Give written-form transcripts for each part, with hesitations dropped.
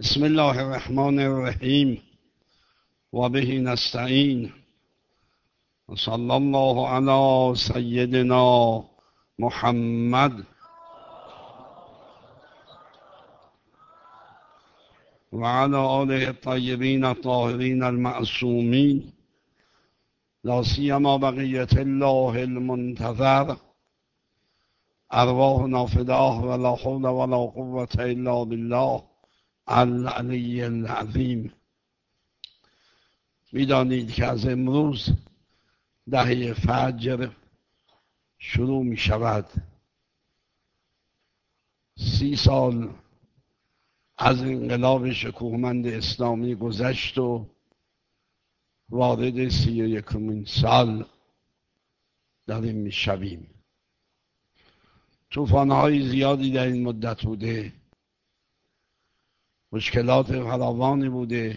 بسم الله الرحمن الرحیم و به نستعین و صلی الله علی سیدنا محمد و علی آله الطیبین الطاهرین المعصومین لا سیما بقیة الله المنتظر ارواحنا فداه ولا حول ولا قوة الا بالله العلی العظیم. میدانید که از امروز دهه فجر شروع می شود. 30 سال از انقلاب شکوهمند اسلامی گذشت و وارد 31مین سال داریم می شویم. طوفان‌های زیادی در این مدت بوده، مشکلات فراوانی بوده،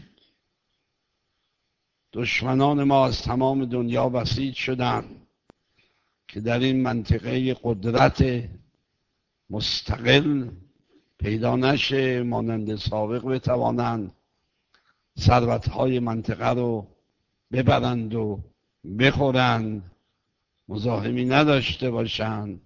دشمنان ما از تمام دنیا بسیج شدند که در این منطقه قدرت مستقل پیدا نشه، مانند سابق بتوانند ثروت‌های منطقه رو ببرند و بخورند، مزاحمی نداشته باشند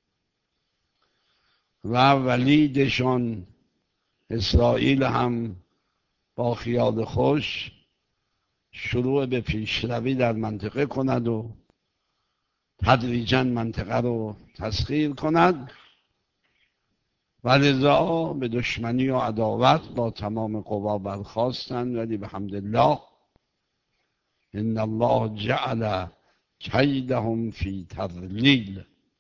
و ولیدشان اسرائیل هم با خیال خوش شروع به پیشروی در منطقه کند و تدریجاً منطقه رو تسخیر کند و لذا به دشمنی و عداوت با تمام قوا برخاستند. ولی بحمدالله ان الله جعل کیدهم فی تضلیل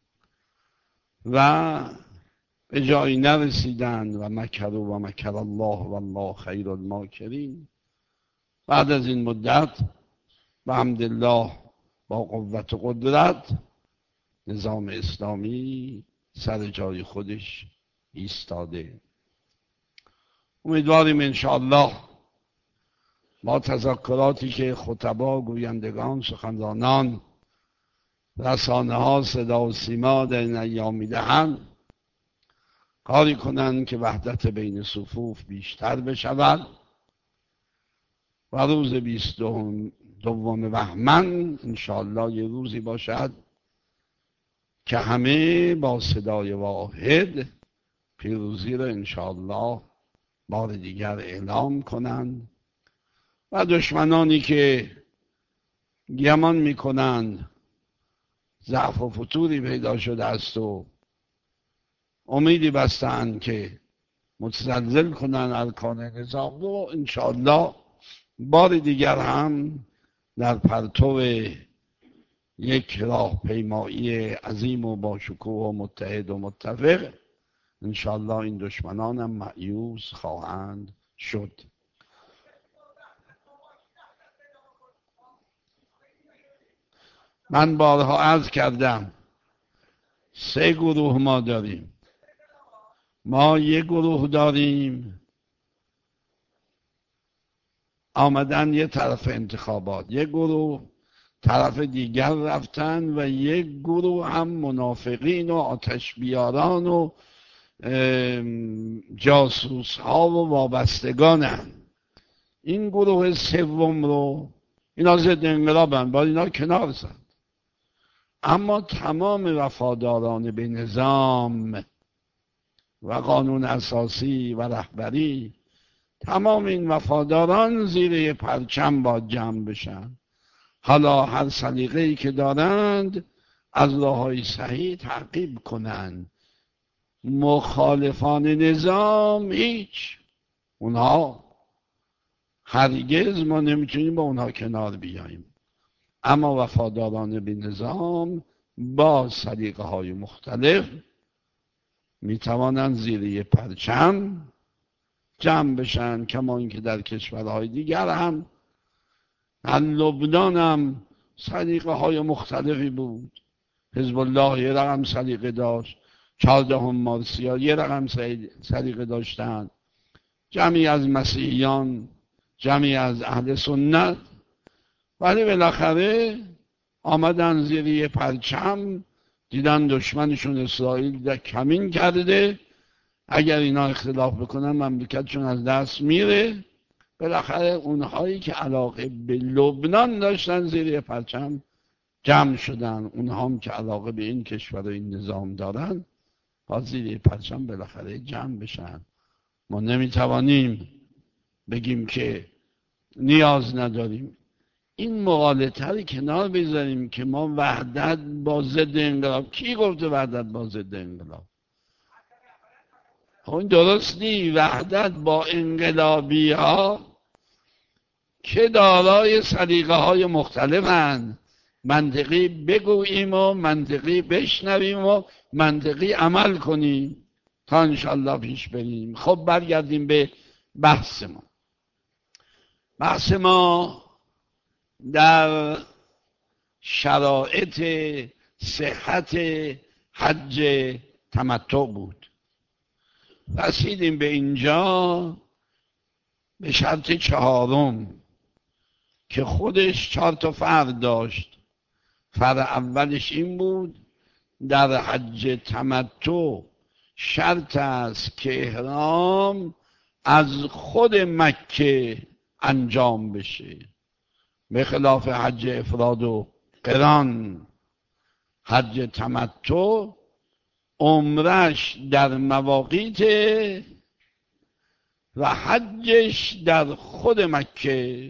و به جایی نرسیدند و مکروا و مکر الله والله خیر الماکرین. بعد از این مدت بحمدالله با قوت و قدرت نظام اسلامی سر جای خودش ایستاده. امیدواریم انشاءالله با تذکراتی که خطبا، گویندگان، سخنرانان، رسانه ها، صدا و سیما در این ایام میدهند کاری کنند که وحدت بین صفوف بیشتر بشود و روز 22 بهمن انشاءالله یه روزی باشد که همه با صدای واحد پیروزی را انشاءالله بار دیگر اعلام کنند و دشمنانی که گمان میکنند ضعف و فتوری پیدا شده است و امیدی بستند که متزلزل کنند ارکان نظام رو، انشاءالله بار دیگر هم در پرتو یک راهپیمایی عظیم و با شکوه و متحد و متفق انشاءالله این دشمنان هم مأیوس خواهند شد. من بارها عرض کردم 3 گروه ما داریم. ما یک گروه داریم آمدن یه طرف انتخابات، یک گروه طرف دیگر رفتن و یک گروه هم منافقین و آتش بیاران و جاسوس ها و وابستگانن. این گروه سوم رو اینا ضد انقلابن، باید اینا کنار زد. اما تمام وفاداران به نظام و قانون اساسی و رهبری، تمام این وفاداران زیر یه پرچم باید جمع بشن. حالا هر سلیقه‌ای که دارند از راه‌های صحیح تعقیب کنند. مخالفان نظام هیچ، اونها هرگز ما نمیتونیم با اونها کنار بیاییم. اما وفاداران به نظام با سلیقه‌های مختلف میتوانند زیر یه پرچم جمع بشن، کما اینکه در کشورهای دیگر هم، در لبنان هم سلیقه های مختلفی بود. حزب الله یه رقم سلیقه داشت، 14 مارسیا یه رقم سلیقه داشتن، جمعی از مسیحیان، جمعی از اهل سنت، ولی بالاخره آمدن زیر یه پرچم، دیدن دشمنشون اسرائیل کمین کرده، اگر اینا اختلاف بکنن مملکتشون از دست میره. بالاخره اونهایی که علاقه به لبنان داشتن زیر پرچم جمع شدن، اونها هم که علاقه به این کشور و این نظام دارن با زیر پرچم بالاخره جمع بشن. ما نمیتوانیم بگیم که نیاز نداریم. این مغالطه رو کنار بذاریم که ما وحدت با ضد انقلاب. کی گفته وحدت با ضد انقلاب؟ اون درست نی. وحدت با انقلابی ها که دارای سلیقه های مختلفند، منطقی بگوییم و منطقی بشنویم و منطقی عمل کنیم تا انشالله پیش بریم. خب برگردیم به بحث ما. بحث ما در شرایط صحت حج تمتع بود. رسیدیم به اینجا به شرط چهارم که خودش 4 فرع داشت. فرع اولش این بود در حج تمتع شرط است که احرام از خود مکه انجام بشه، به خلاف حج افراد و قران. حج تمتع عمرش در مواقیت و حجش در خود مکه.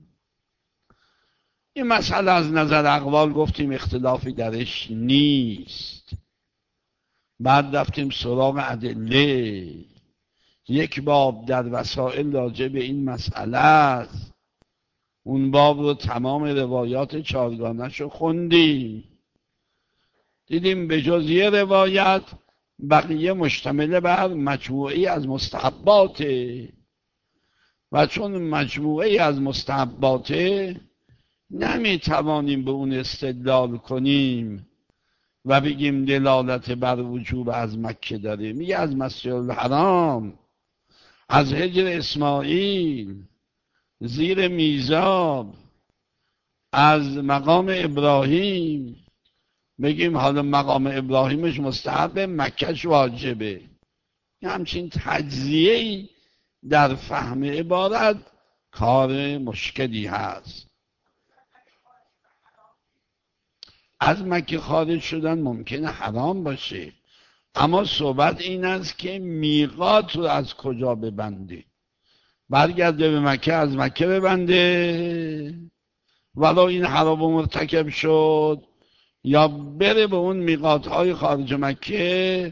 این مسئله از نظر اقوال گفتیم اختلافی درش نیست. بعد رفتیم سراغ ادله. یک باب در وسائل راجع به این مسئله است. اون باب رو تمام روایات 4گانش رو خوندیم، دیدیم به جز یه روایت بقیه مشتمل بر مجموعی از مستحباته و چون مجموعی از مستحباته نمیتوانیم به اون استدلال کنیم و بگیم دلالت بر وجوب از مکه داره. میگه از مسجد الحرام، از حجر اسماعیل، زیر میزاب، از مقام ابراهیم. بگیم حالا مقام ابراهیمش مستحب، مکهش واجبه. همچین تجزیه‌ای در فهم عبارت کار مشکلی هست. از مکه خارج شدن ممکنه حرام باشه، اما صحبت این است که میقات رو از کجا ببنده. برگرده به مکه، از مکه ببنده ولو این حرام مرتکب شد، یا بره به اون میقات های خارج مکه.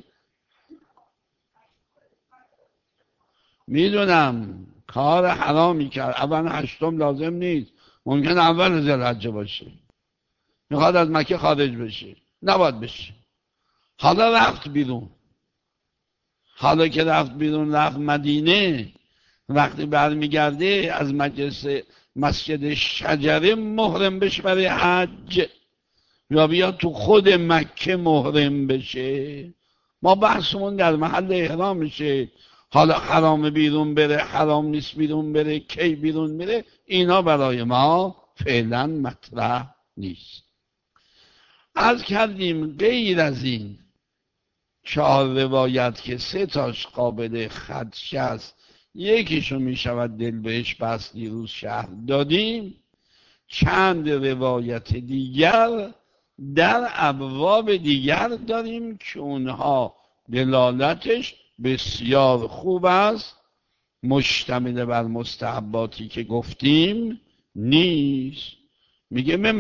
میدونم کار حرامی کرد، اول 8 لازم نیست، ممکن اول ذوالحجه باشه، میخواد از مکه خارج بشه، نباید بشه. حالا رفت بیرون، حالا که رفت بیرون، رفت مدینه، وقتی برمیگرده از مسجد شجره محرم بشه برای حج، یا بیا تو خود مکه محرم بشه. ما بحثمون در محل احرام میشه. حالا حرام بیرون بره، حرام نیست بیرون بره، کی بیرون بره، اینا برای ما فعلا مطرح نیست. عرض کردیم غیر از این 4 روایت که 3 تاش قابل خدش است، یکیشو میشود دل بهش بس، دیروز شرح دادیم. چند روایت دیگر در ابواب دیگر داریم که اونها دلالتش بسیار خوب است، مشتمل بر مستحباتی که گفتیم نیست. میگه من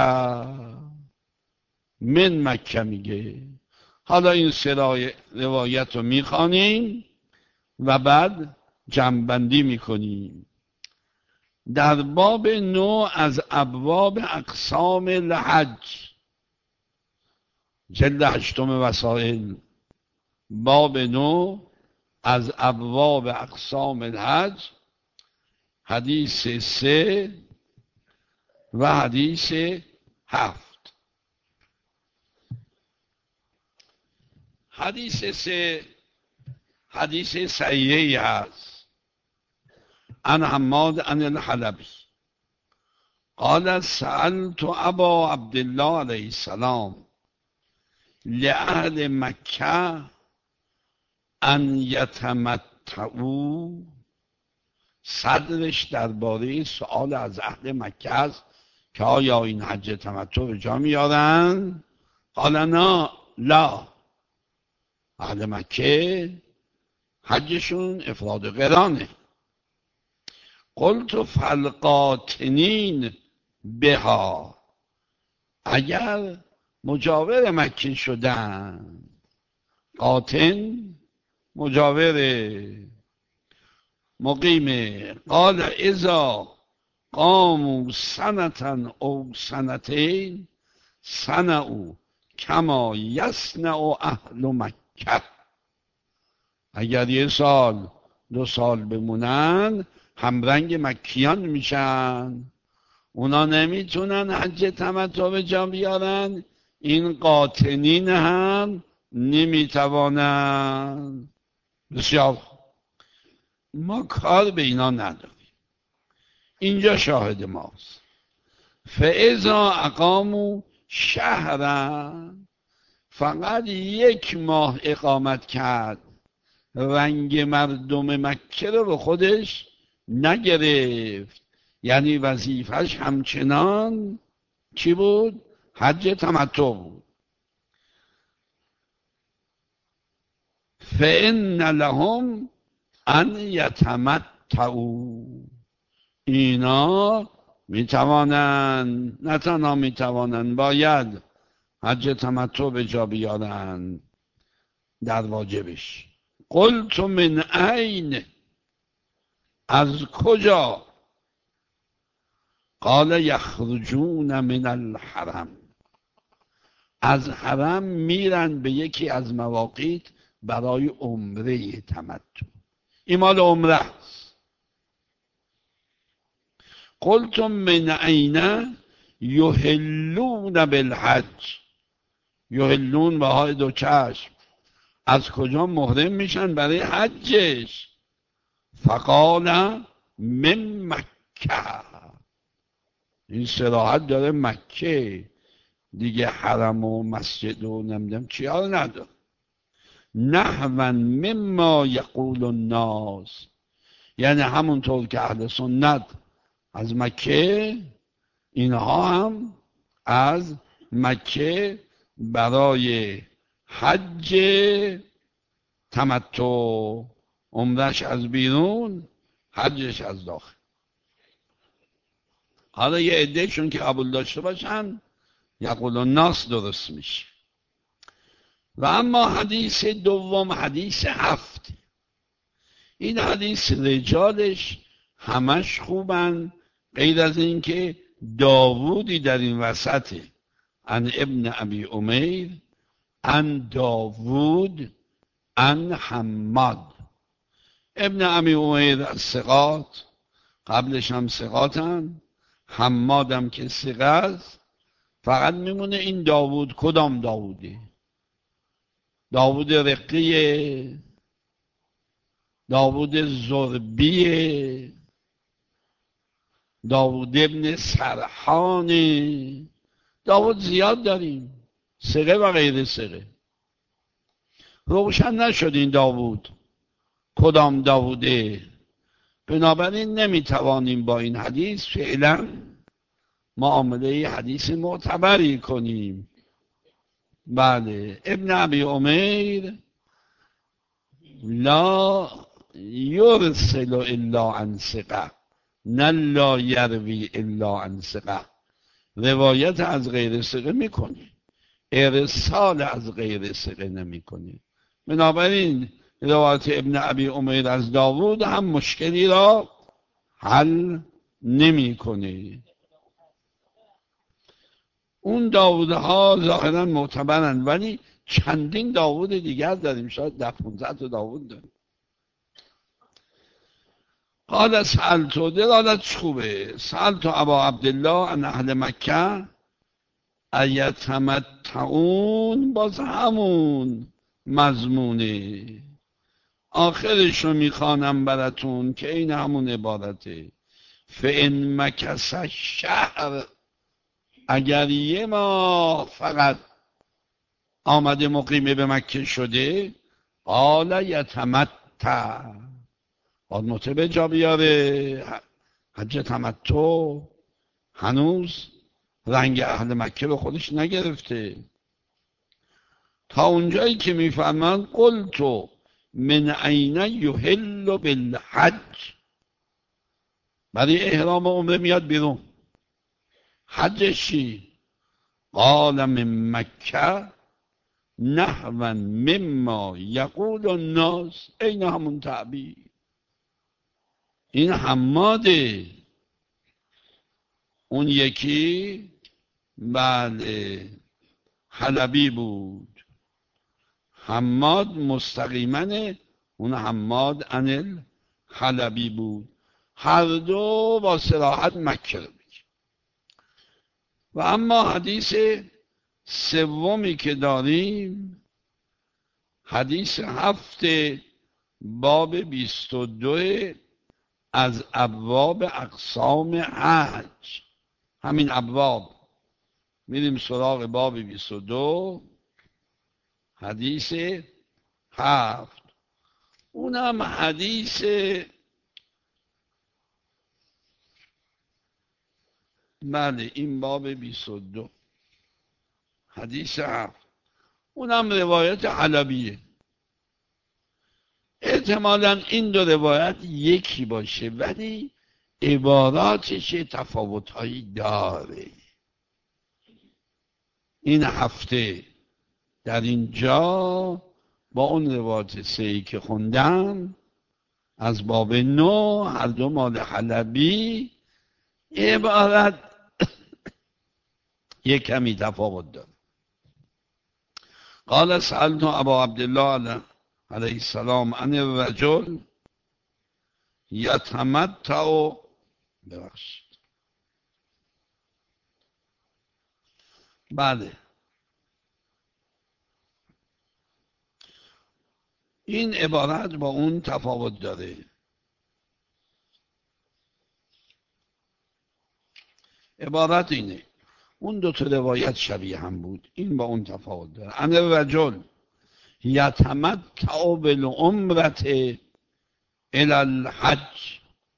مکه میگه. حالا این 3 روایت رو میخوانیم و بعد جمع‌بندی میکنیم. در باب 9 از ابواب اقسام الحج، جلد 8 وسائل، باب 9 از ابواب اقسام الحج، حدیث 3 و حدیث 7. حدیث 3 حدیث صحیحی هست. عن حماد عن الحلبی قال سألت ابا عبدالله علیه السلام لأهل مکه ان یتمتعوا، صدرش درباره سؤال از اهل مکه است که آیا این حج تمتع به جا میارن؟ قال نه لا، اهل مکه حجشون افراد قرانه. قلت فالقاطنین بها، اگر مجاور مکه شدن، قاطن مجاور مقیمه. قال اذا قاموا سنة او سنتین صنعوا کما یصنع اهل مکه، اگر 1 سال 2 سال بمونن همرنگ مکیان میشن، اونا نمیتونن حج تمتع به جا بیارن، این قاطنین هم نمیتوانن. بسیار ما کار به اینا نداریم، اینجا شاهد ماست. فاذا اقاموا شهرا، فقط 1 ماه اقامت کرد، رنگ مردم مکه رو به خودش نگرفت، یعنی وظیفش همچنان چی بود؟ حج تمتع بود. فإن لهم ان یتمتعوا، اینا میتوانند، نه تنها میتوانند، باید حج تمتع به جا بیارن در واجبش. قلت من این، از کجا؟ قال یخرجون من الحرم، از حرم میرن به یکی از مواقیت برای عمره تمتع، این مال عمره است. قلت من این یحلون بالحج، یحلون به های 2 چشم، از کجا محرم میشن برای حجش؟ فقال من مکه، این صراحت داره مکه دیگه، حرم و مسجد و نمیدونم چی ها نداره. نحوا مما یقول الناس، یعنی همونطور که اهل سنت از مکه، اینها هم از مکه برای حج تمتع، عمرش از بیرون، حجش از داخل. حالا یه عدهشون که قبول داشته باشن یقول الناس درست میشه. و اما حدیث دوم، حدیث 7، این حدیث رجالش همش خوبن، غیر از این که داوودی در این وسطه، عن ابن ابی امیر عن داوود عن حماد. ابن ابی امیر از ثقات، قبلش هم ثقاتن، حمادم که ثقه است، فقط میمونه این داوود کدام داووده؟ داوود رقیه؟ داوود زربیه؟ داوود ابن سرحانه؟ داوود زیاد داریم، ثقه و غیر ثقه، روشن نشد این داوود کدام داووده. بنابراین نمیتوانیم با این حدیث فعلا معامله حدیث معتبری کنیم. بله، ابن ابی امیر لا یرسل الا عن ثقه، نه لا یروی الا عن ثقه، روایت از غیر ثقه میکنه، ارسال از غیر ثقه نمیکنه. بنابراین روایت ابن ابی امیر از داوود هم مشکلی را حل نمیکنه. اون داوودها ظاهرا معتبرند، ولی چندین داوود دیگر داریم، شاید 10-15 تا داوود داریم. قال سألت، دلالتش خوبه، سألت ابا عبدالله عن اهل مکه ایتمتعون، باز همون مضمونه، آخرش رو میخوانم براتون که این همون عبارته. فان مکث شهر، اگر 1 ماه فقط آمده مقیمه به مکه شده، قال یتمتع، باید متع به جا بیاره. حج تمتع هنوز رنگ اهل مکه به خودش نگرفته. تا اونجایی که میفهمن قلت من عین یحل بالحج، برای احرام عمره میاد بیرون. حجش چی؟ قال من مکه نحوا مما یقول الناس، این همون تعبیر. این حماده. اون یکی بله حلبی بود. حماد مستقیما اون حماد انل حلبی بود. هر دو با صراحت مکه رو میگه. و اما حدیث سومی که داریم، حدیث 7 باب 22 از ابواب اقسام حج. همین ابواب میریم سراغ باب 22 حدیث 7. اونم حدیث بله این باب 22 حدیث 7، اونم روایت حلبیه. احتمالاً این دو روایت یکی باشه ولی عباراتش تفاوت‌هایی داره. این هفته در اینجا با اون روایت 3 که خوندم از باب 9 هر دو مال حلبی، عبارت یک کمی تفاوت داره. قال سألت ابا عبدالله علیه السلام عن الرجل یتمتع، ببخشید بله این عبارت با اون تفاوت داره. عبارت اینه، اون دو تا روایت شبیه هم بود، این با اون تفاوت داره. عن الرجل یتمتع بالعمرة الی الحج،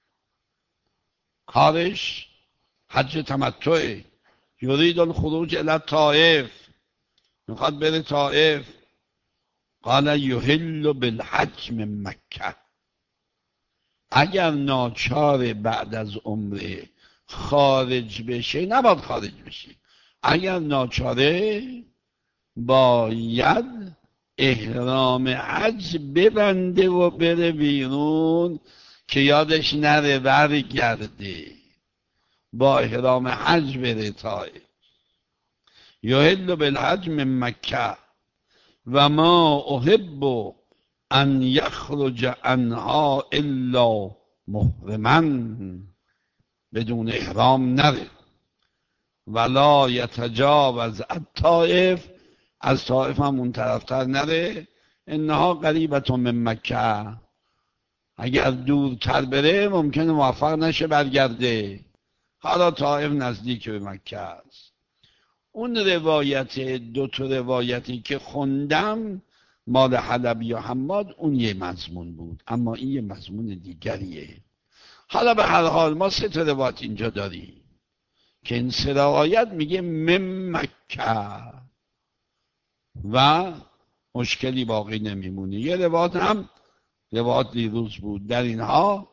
کارش حج تمتعه. یرید الخروج الی الطائف، میخواد بره طائف. قال یحل بالحج من مکه، اگر ناچار بعد از عمره خارج بشه نباید خارج بشه. اگر ناچاره باید احرام حج ببنده و بره بیرون که یادش نره برگرده، با احرام حج بره طائف. یحل بالحج من مکه و ما احب ان یخرج عنها الا محرما، بدون احرام نره. ولا یتجاوز الطائف، از طائف هم اون طرفتر نره. انها قریبت من مکه، اگر دورتر بره ممکنه موفق نشه برگرده. حالا طائف نزدیک به مکه است. اون روایت، دو تا روایتی که خوندم مال حلبی و حماد، اون یه مضمون بود، اما این یه مضمون دیگریه. حالا به هر حال ما 3 تا روایت اینجا داریم که این 3 روایت میگه من مکه و مشکلی باقی نمیمونه. یه روایت هم روایت دیروز بود. در اینها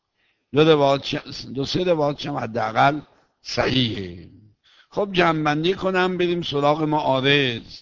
دو سه روایت هم حداقل صحیحه. خب جمع‌بندی کنم بریم سراغ معارض.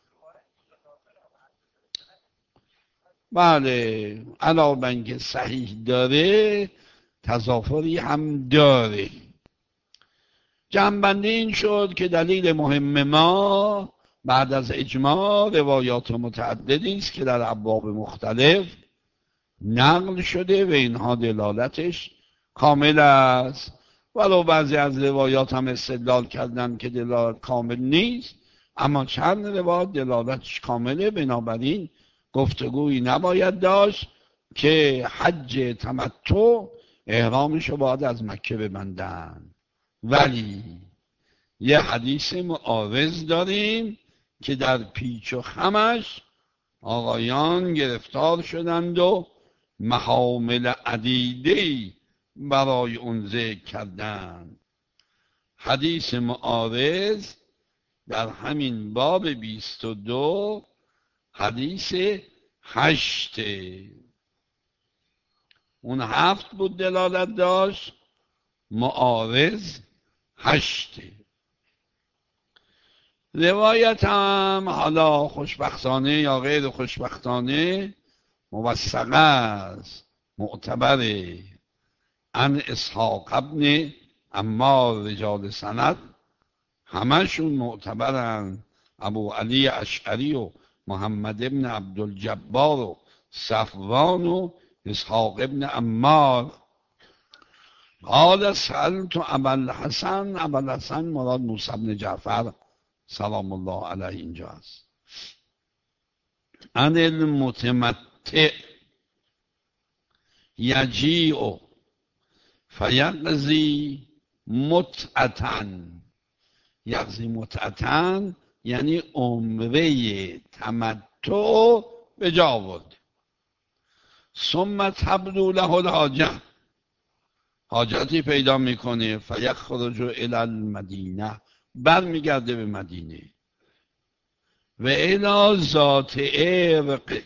بله علاوه بر اینکه صحیح داره تضافری هم داره. جمع‌بندی این شد که دلیل مهم ما بعد از اجماع روایات متعددی است که در ابواب مختلف نقل شده و اینها دلالتش کامل است. ولو بعضی از روایات هم استدلال کردن که دلالت کامل نیست، اما چند روایت دلالتش کامله. بنابراین گفتگویی نباید داشت که حج تمتع احرامشو باید از مکه ببندن. ولی یه حدیث معارض داریم که در پیچ و خمش آقایان گرفتار شدند و محامل عدیده‌ای برای اون ذکر کردند. حدیث معارض در همین باب 22 حدیث 8. اون 7 بود دلالت داشت، معارض 8. روایت هم حالا خوشبختانه یا غیر خوشبختانه موثقه است، معتبره. عن اسحاق ابن عمار، رجال سند همشون معتبرن، ابو علی اشعری و محمد ابن عبدالجبار و صفوان و اسحاق ابن عمار. قال سألت ابا الحسن، ابا الحسن مراد موسی بن جعفر سلام الله علیه اینجاست. عن المتمتع یجیع فیقضی متعتن. یقضی متعتن یعنی عمره تمتع به جا آورد. ثم تبدو له الحاجه، حاجتی پیدا میکنه. فیخرج الی المدینه، برمیگرده به مدینه. و الی ذات عرق،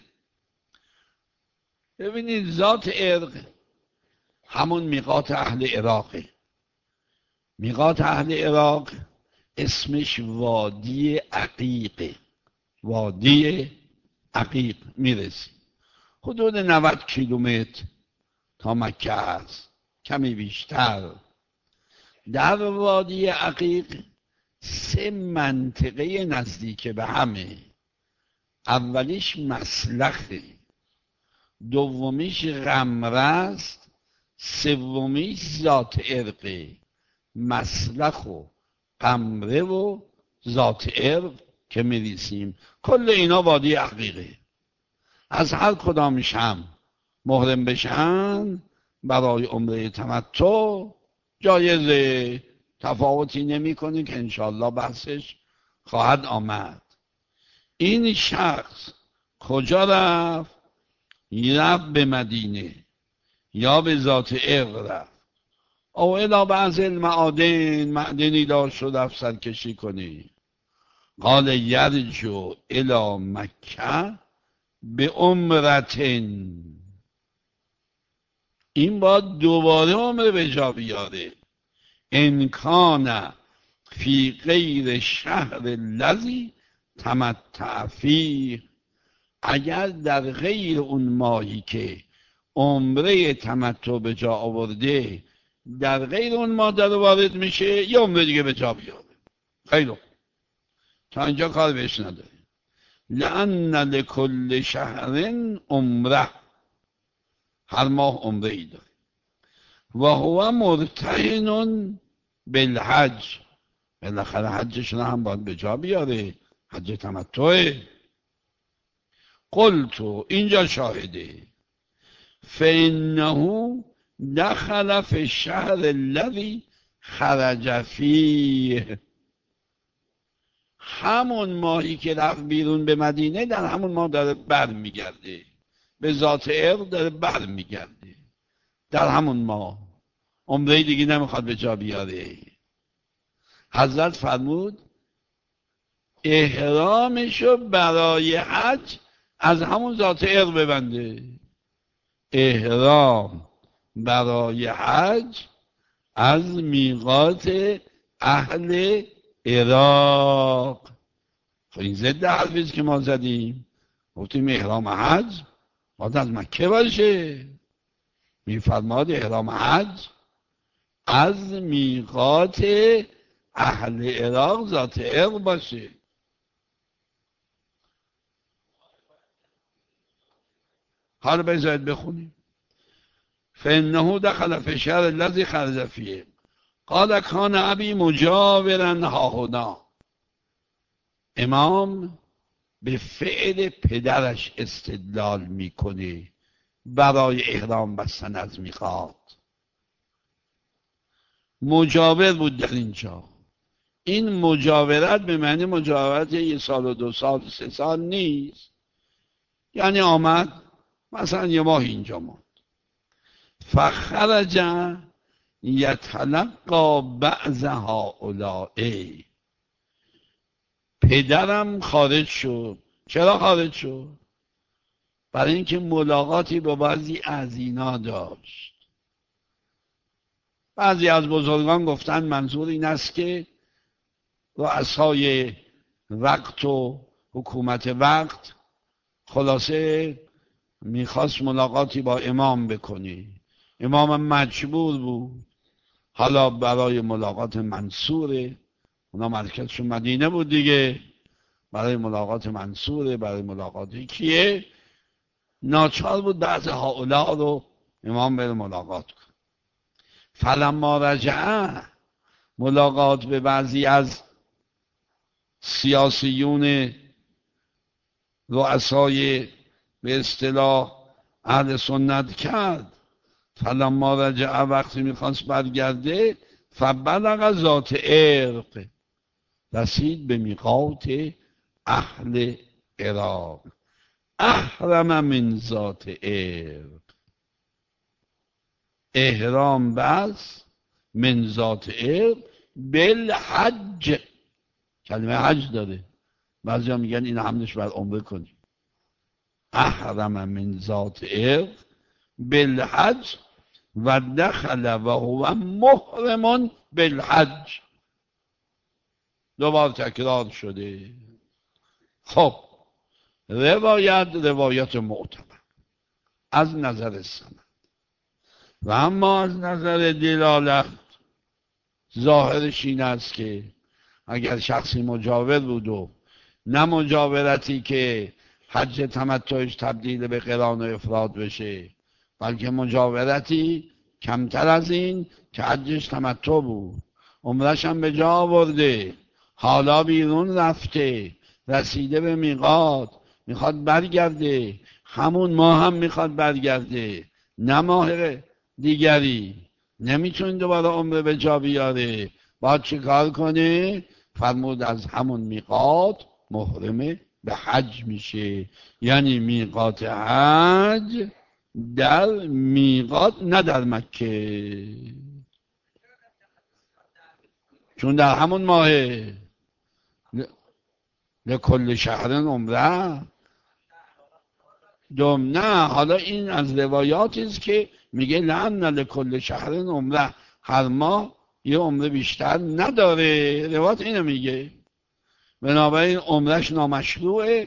ببینید ذات عرق همون میقات اهل عراقه. میقات اهل عراق اسمش وادی عقیقه. وادی عقیق میرسی، حدود 90 کیلومتر تا مکه است، کمی بیشتر. در وادی عقیق 3 منطقه نزدیک به همه. اولیش مسلخه، دومیش غمره است، سومیش ذات عرقه. مسلخ و غمره و ذات عرق که میریسیم، کل اینا وادی عقیقه. از هر کدامش هم محرم بشن برای عمره تمتع جایزه، تفاوتی نمی کنه که انشاءالله بحثش خواهد آمد. این شخص کجا رفت؟ رفت به مدینه یا به ذات عرق رفت، او الی بعض المعادن، معدنی داشت شد رفت سرکشی کنی. قال یرجو الی مکه به عمرتن، این باید دوباره عمره به جا بیاره. ان کان فی غیر شهر الذی تمتع فیه، اگر در غیر اون ماهی که عمره تمتع به جا آورده، در غیر اون ماه در وارد میشه، یه عمره دیگه به جا بیاره. خیلی تا اینجا کار بهش نداره. لأن لکل شهر عمره، هر ماه عمره ای داره. و هو مرتهن بالحج، بالاخره حجش هم باید به جا بیاره، حج تمتعه. قلتو، اینجا شاهده. فإنه دخل فی الشهر الذی خرج فیه، همون ماهی که رفت بیرون به مدینه در همون ماه داره بر میگرده، به ذات عرق داره بر میگرده، در همون ماه عمره دیگه نمیخواد به جا بیاره. حضرت فرمود احرامشو برای حج از همون ذات عرق ببنده. احرام برای حج از میقات اهل عراق. خب این ضد حرفیست که ما زدیم، گفتیم احرام حج باید از مکه باشه. میفرماد احرام حج از میقات اهل عراق ذات عرق باشه. حالا بذارید بخونیم. فإنه دخل في الشهر الذي خرج فيه قال کان ابی مجاورا هاهنا. امام به فعل پدرش استدلال میکنه برای احرام بستن از میقات. مجاور بود در اینجا. این مجاورت به معنی مجاورت 1 سال و 2 سال 3 سال نیست. یعنی آمد مثلا یه ماه اینجا ماند. فخرج یتلقا بعض هؤلاء، پدرم خارج شد. چرا خارج شد؟ برای اینکه ملاقاتی با بعضی از اینا داشت. بعضی از بزرگان گفتن منظور این است که رؤسای وقت و حکومت وقت خلاصه میخواست ملاقاتی با امام بکنی، امام مجبور بود حالا برای ملاقات منصوره، اونا مرکزشون مدینه بود دیگه، برای ملاقات منصوره، برای ملاقات کیه، ناچار بود بعض هؤلاء رو امام بره ملاقات کن. فلما رجعه، ملاقات به بعضی از سیاسیون رؤسای به اصطلاح اهل سنت کرد. فلما رجعه، وقتی میخواست برگرده، فبلغ ذات عرق، رسید به میقات اهل عراق. احرم من ذات عرق، احرام بس، من ذات عرق بالحج، کلمه حج داره، بعضی ها میگن این حملش بر عمره کنیم. احرم من ذات عرق بالحج و دخل و هو محرم بالحج. دوبار تکرار شده. خب روایت معتبر از نظر سند، و اما از نظر دلالت ظاهرش این است که اگر شخصی مجاور بود و نه مجاورتی که حج تمتعش تبدیل به قران و افراد بشه، بلکه مجاورتی کمتر از این که حجش تمتع بود، عمرش هم به جا آورده، حالا بیرون رفته، رسیده به میقات، میخواد برگرده، همون ماه هم میخواد برگرده، نه ماه دیگری، نمیتونه دوباره عمره به جا بیاره، باید چه کار کنه؟ فرمود از همون میقات محرم به حج میشه. یعنی میقات حج در میقات، نه در مکه، چون در همون ماهه. لکل شهر عمره نه، حالا این از روایاتی است که میگه لعن لکل شهر عمره، هر ماه یه عمره بیشتر نداره، روایت اینو میگه. بنابراین عمرش نامشروع،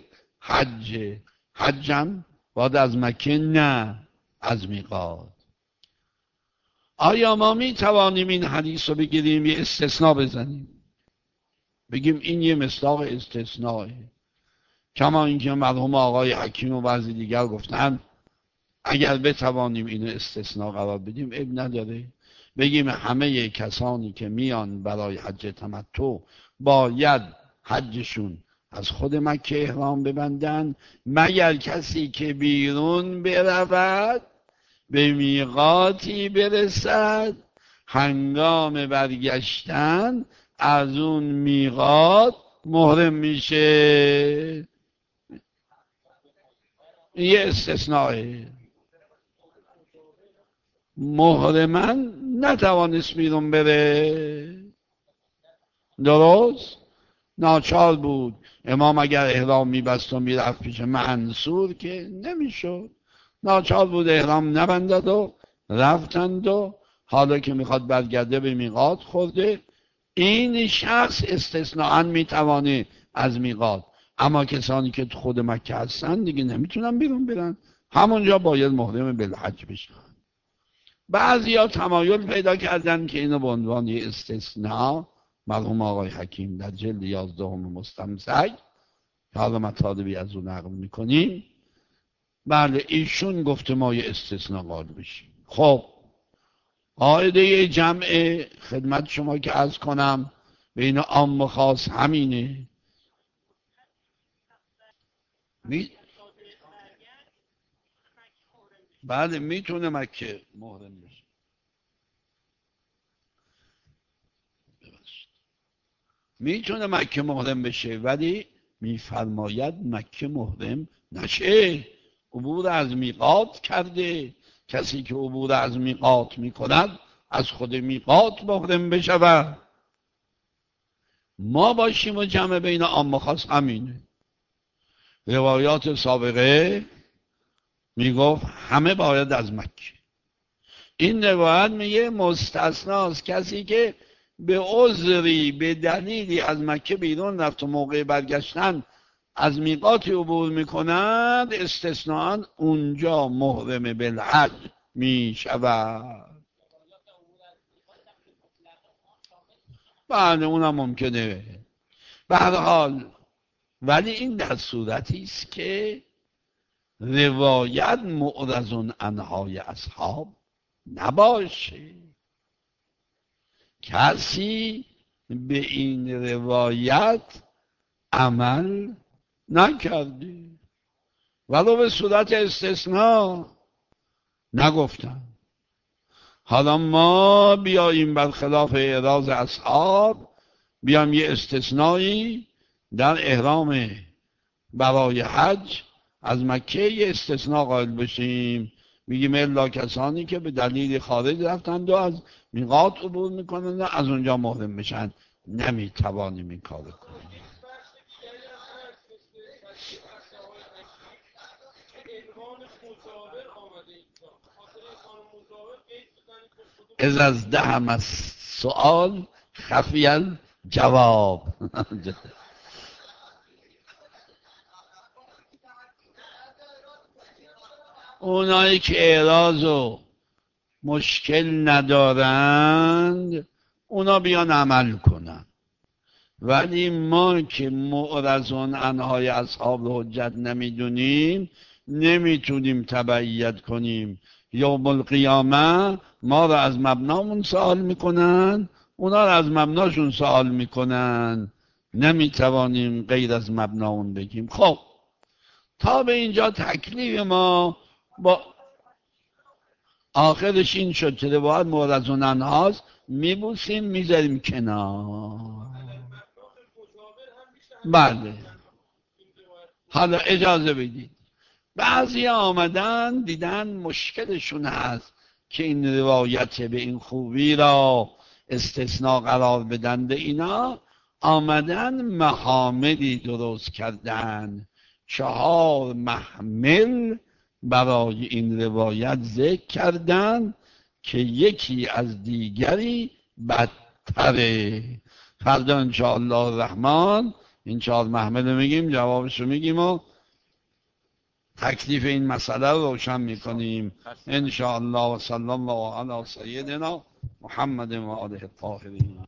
حجم باید از مکه، نه از میقات. آیا ما میتوانیم این حدیث رو بگیریم یه استثناء بزنیم، بگیم این یه مصداق استثنائه، کما اینکه مرحوم آقای حکیم و بعضی دیگر گفتن اگر بتوانیم اینو استثناء قرار بدیم اب نداره، بگیم همه کسانی که میان برای حج تمتع باید حجشون از خود مکه احرام ببندن، مگر کسی که بیرون برود به میقاتی برسد، هنگام برگشتن از اون میقات محرم میشه. یه استثنائه. محرمن نتوانست بیرون بره، درست؟ ناچار بود. امام اگر احرام میبست و میرفت پیش منصور که نمیشد، ناچار بود احرام نبندد و رفتند و حالا که میخواد برگرده به میقات خورده. این شخص استثناءً میتوانه از میقات، اما کسانی که خود مکه هستن دیگه نمیتونن بیرون برن، همونجا باید محرم بالحج بشن. بعضیا تمایل پیدا کردن که اینو به عنوان استثناء، مرحوم آقای حکیم در جلد 11 مستمسک که حالا مطالبی از اون نقل میکنیم، بله ایشون گفته ما یه استثناء قائل بشیم. خب قاعده جمع خدمت شما که عرض کنم بین عام و خاص همینه. بله میتونه مکه محرم بشه، میتونه مکه محرم بشه، ولی میفرماید مکه محرم نشه. عبور از میقات کرده. کسی که عبور از میقات میکند از خود میقات محرم بشود. ما باشیم و جمع بین عام و خاص همینه. روایات سابقه میگفت همه باید از مکه. این روایت میگه مستثناست کسی که به عذری به دلیلی از مکه بیرون رفت و موقع برگشتن از میقات عبور میکنند استثناء اونجا محرم بالحج میشود. بله اونم ممکنه به هر حال، ولی این در صورتی است که روایت معرض عنهای اصحاب نباشه. کسی به این روایت عمل نکرده ولو به صورت استثناء نگفتن. حالا ما بیاییم برخلاف اعراض اصحاب بیام یه استثنایی در احرام برای حج از مکه یه استثناء قائل بشیم، میگیم الا کسانی که به دلیل خارج رفتند و از میقات عبور میکنند از اونجا محرم بشن. نمیتوانیم این کارو کنیم. از دهم از سؤال خفی جواب. اونایی که اعراض و مشکل ندارند اونا بیان عمل کنن، ولی ما که معرض عنهای اصحاب حجت نمیدونیم نمیتونیم تبعیت کنیم. یوم القیامه ما را از مبنامون سوال میکنن، اونا را از مبناشون سوال میکنن، نمیتوانیم غیر از مبنامون بگیم. خب تا به اینجا تکلیف ما با آخرش این شد که روایت معرض عنهاست، میبوسیم میذاریم کنار. بله حالا اجازه بدید، بعضی آمدن دیدن مشکلشون هست که این روایت به این خوبی را استثناء قرار بدن. اینا آمدن محاملی درست کردن، 4 محمل برای این روایت ذکر کردن که یکی از دیگری بدتره. فردا انشاءالله الرحمن این 4 محمل میگیم، جوابشو میگیم و تکلیف این مسئله رو روشن میکنیم انشاءالله. و صلی الله علی سیدنا محمد و آله الطاهرین.